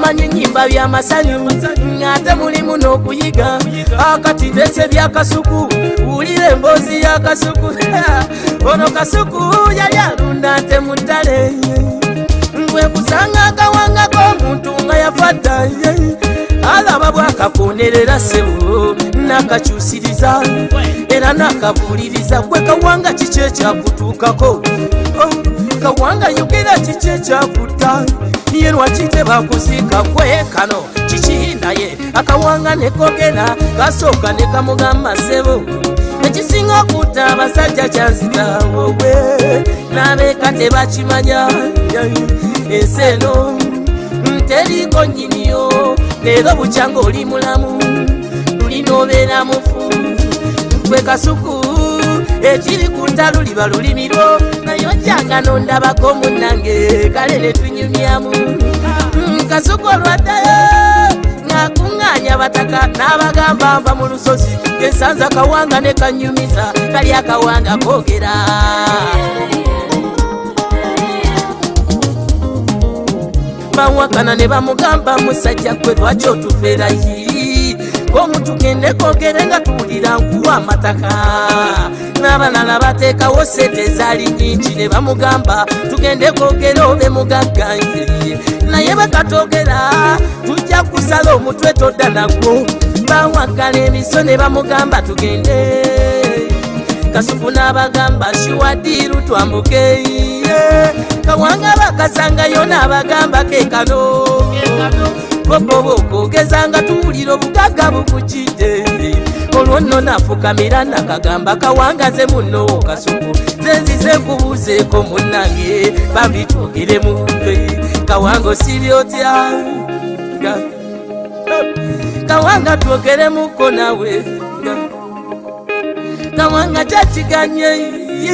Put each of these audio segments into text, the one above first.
mumanyi nyimba bya masanyu ate mulimu n'okuyiga akati ndese bya kasuku ulire emboozi ya kasuku ono kasuku yali alunda ate mu ttale ngwe kusanga akawanga k'omuntu nga yafadda alaba bwakakonerera ssebo n'akakyusiriza era n'akabuuliriza gwe kawanga kiki ekyakutuukako kawanga yogera kiki ekyakutta ye lwaki tebakuziika gwe kano kiki naye akawanga ne kogera kasooka ne kamugamba ssebo ekisinga okutta abasajja kyanzita wowe n'abeeka tebakimanya ensi eno teriiko nnyiniyo leero bukya ng'oli mulamu lulina obeera mufu gwe kasuku ekiri ku ntalo liba lulimiro naye ojjanga nondabako munnange kale ne tunyumyamu kasuku olwaddayo ng'akuŋŋaanya abataka n'abagamba nva mu lusozi ngesanza akawanga ne kanyumiza kali akawanga koogera bawakana ne bamugamba musajja gwe lwaki otufeera yiri omutugende kogere nga tuwulira nkuwa amataka n'abalala bateekawo sente ezaali nyingi ne bamugamba tugende kogere obe mugagganyi naye bakatogera tujja kusala omutwe todda nagwo bawagala emiso ne bamugamba tugende kasuku n'abagamba shiwadiru twambuke kawanga bakasangayo n'abagamba kekano bokogezanga tuwulira obugagga bukukidde olwo nno nafukamira nakagamba kawangaze munno kasuku zenzize kubuuzeeko munnange bambi twogeremu kawanga osibye otya kawanga twogeremuko nawe kawanga kyakiganye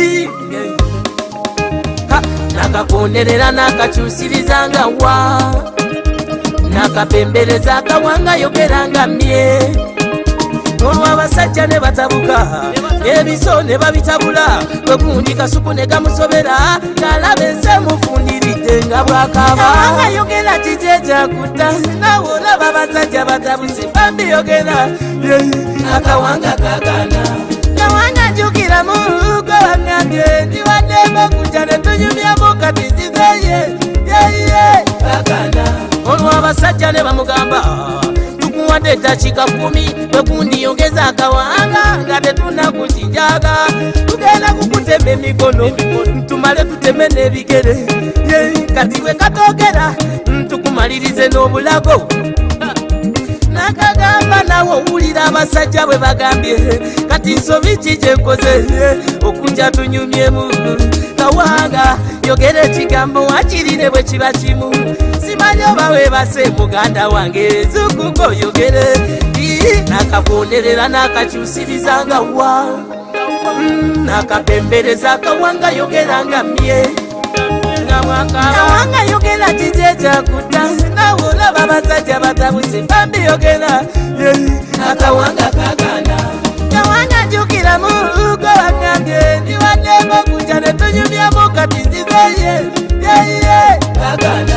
nakakonerera nakakyusirizanga wa nakapembereza kawanga yogeranga mye olwo abasajja ne batabuka ebiso ne babitabula bwegundi kasuku ne gamusobera ng'alaba ensi emufundiridde nga bwakaba kawanga yogera kiki ekyakutta nawe olaba abasajja batabuse bambi yogera akawanga kagana kawanga jjukira mu lugo wangambye ndiwaddeko okujja ne tunyumyamu kati nzizeye kagana olwo abasajja ne bamugamba tukuwadde eddakiika 10 bwekundiyongeza akawanga nga tetunakukinjaga tugenda kukutema emikono tumale tuteme n'ebigere kati bwe katogera tukumalirize n'obulago nakagamba nawe owulira abasajja bwe bagambye kati nsobi ki kyenkoze okujja tunyumyemu kawanga yogera ekigambo wakirire bwe kiba kimu simanyi oba weebase muganda wange zukuko yogere nakakonerera nakakyusirizanga wa nakapembereza akawanga yogeranga mye kawanga yogera kiki ekyakutta nawe olaba abasajja batabuse bambi yogera akawanga kaganda kawanga jjukira mu lugo wangambye ndiwaddeko okujja ne tunyumyamu kati nzizeye kaganda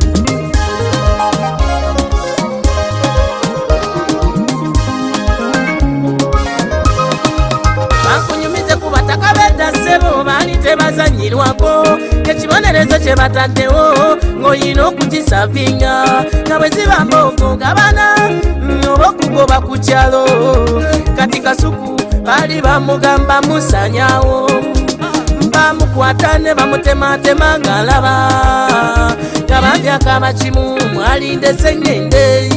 bankunyumize ku bataka bedda ssebo baali tebazanyirwako ekibonerezo kye bataddewo ng'olina okukisavinga nga bwe ziba mboko gabana oba okugoba ku kyalo kati kasuku baali bamugamba musanyawo bamukwata ne bamutematema ng'alaba nga bambyakaba kimu mwalinde sengende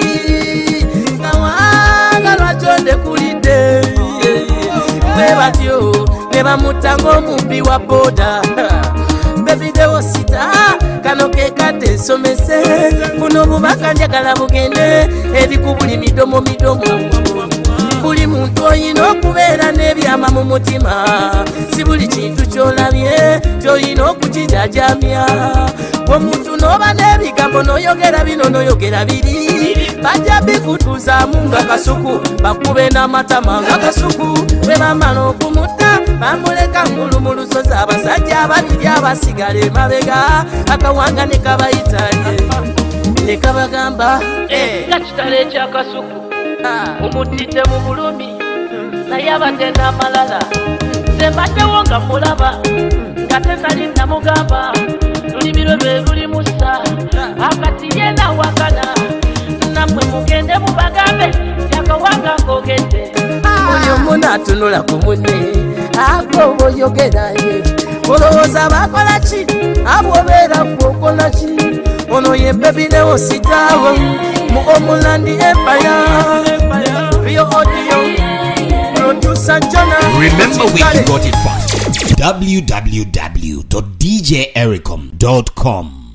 kawanga lwaki ondekulidde bwe batyo ne bamutta ng'omubbi wa boda bebidewo sita kano kekadde nsomese buno bubaka njagala bugende eri ku buli midomo buli muntu oyina okubeera n'ebyama mu mutima si buli kintu kyolabye kyolina okukijajamya omuntu n'oba n'ebigambo n'oyogera bino n'oyogera biri bajja bikutuuzaamu nga kasuku bakube n'amatama nga kasuku bwe bamala okumutta bamuleka ngulu mu lusozi abasajja ababiri abasigala emabega akawanga ne kabayitaye ne kabagamba nga kitale ekyakasuku mumutidde mu bulumi naye abadde n'amalala nze mbaddewo nga mulaba nga tezali namugamba lulimi lwe lwe luli musa akati yena wakana namwe mugende mubagambe yakawanga ngogedde buli omu n'atunula ku munne ako boyogera ye olowooza bakola ki abo obeera gwokola ki ono ye bebi neositawo mu Omulandi Empire Rio Audio producer Jonah. Remember where you got it from. www.djericom.com